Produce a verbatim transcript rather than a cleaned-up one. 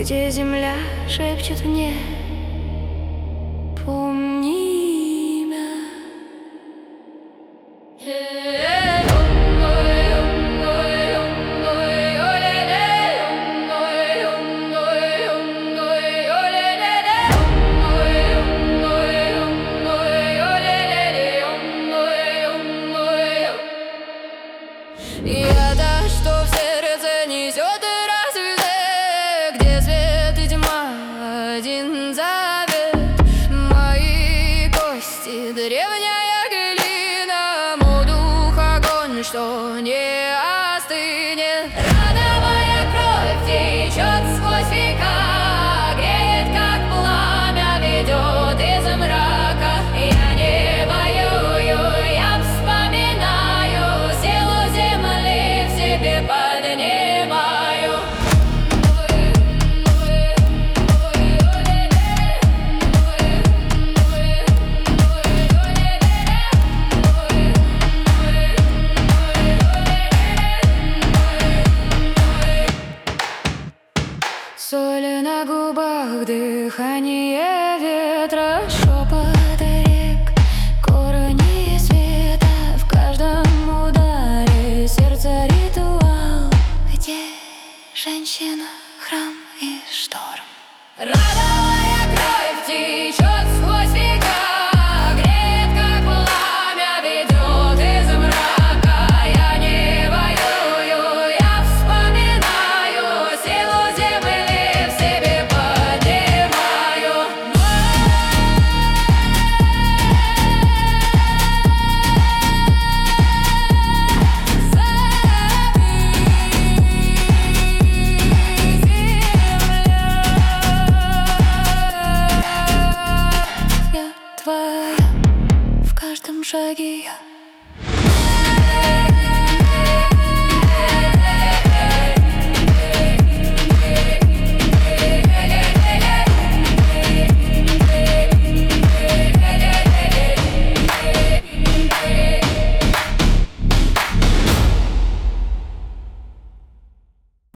где земля шепчет мне: помни имя. Я-то, что в сердце несет и рассвет, где свет и тьма, один завет. Мои кости — древняя глина, мой дух — огонь, что не остынет. Родовая кровь течет сквозь века, греет, как пламя, ведет из мрака. Я не воюю, я вспоминаю, силу земли в себе поднимаю. Соль на губах, дыхание ветра, шепот рек, корни света. В каждом ударе сердца ритуал, где женщина, храм и шторм. Родовая кровь течет сквозь века, греет, как пламя, ведет из мрака. Я не воюю, я вспоминаю, силу земли в себе поднимаю. Я твоя, в каждом шаге я.